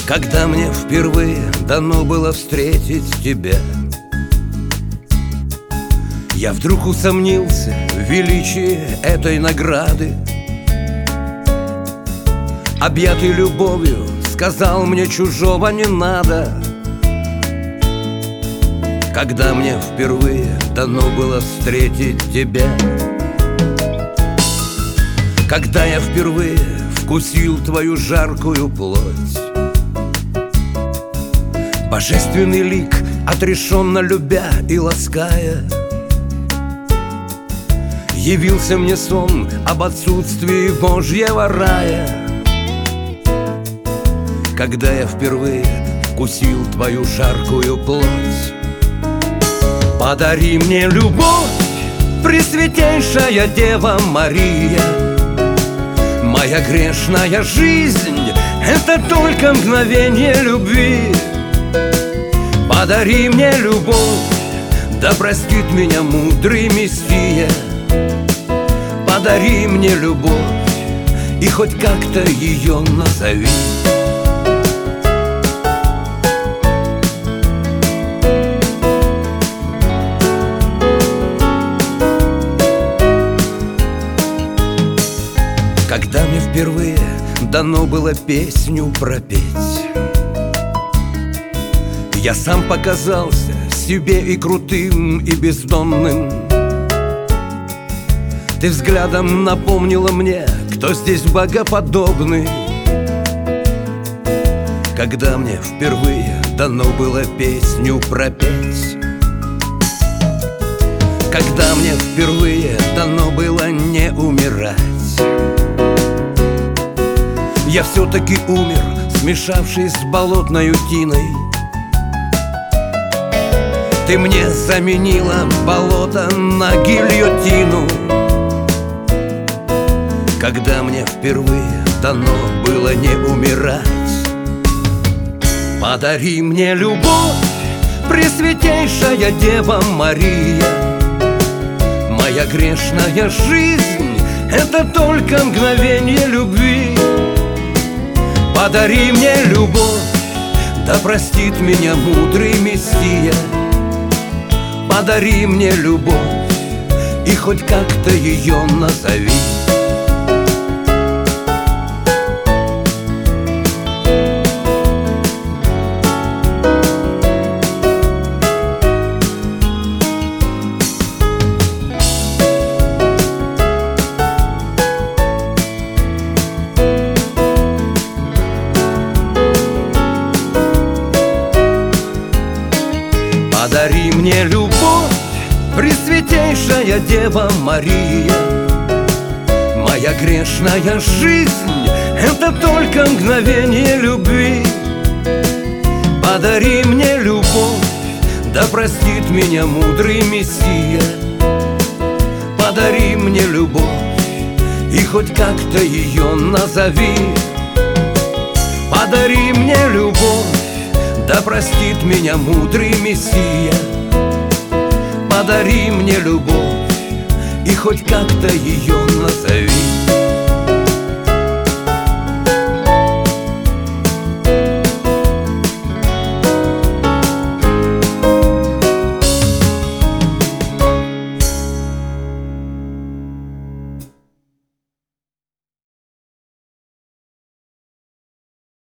Когда мне впервые дано было встретить тебя, я вдруг усомнился в величии этой награды. Объятый любовью, сказал мне, чужого не надо. Когда мне впервые дано было встретить тебя, когда я впервые вкусил твою жаркую плоть, божественный лик, отрешенно любя и лаская, явился мне сон об отсутствии Божьего рая. Когда я впервые вкусил твою жаркую плоть, подари мне любовь, Пресвятейшая Дева Мария. Моя грешная жизнь — это только мгновение любви. Подари мне любовь, да простит меня мудрый Мессия. Подари мне любовь, и хоть как-то ее назови. Когда мне впервые дано было песню пропеть, я сам показался себе и крутым, и бездонным. Ты взглядом напомнила мне, кто здесь богоподобный. Когда мне впервые дано было песню пропеть, когда мне впервые дано было не умирать, я все-таки умер, смешавшись с болотною тиной. Ты мне заменила болото на гильотину. Когда мне впервые дано было не умирать, подари мне любовь, Пресвятейшая Дева Мария. Моя грешная жизнь — это только мгновение любви. Подари мне любовь, да простит меня мудрый Мессия. Подари мне любовь, и хоть как-то ее назови. Подари мне любовь, Пресвятейшая Дева Мария. Моя грешная жизнь — это только мгновение любви. Подари мне любовь, да простит меня мудрый Мессия. Подари мне любовь, и хоть как-то ее назови. Подари мне любовь, да простит меня мудрый Мессия. Подари мне любовь, и хоть как-то ее назови.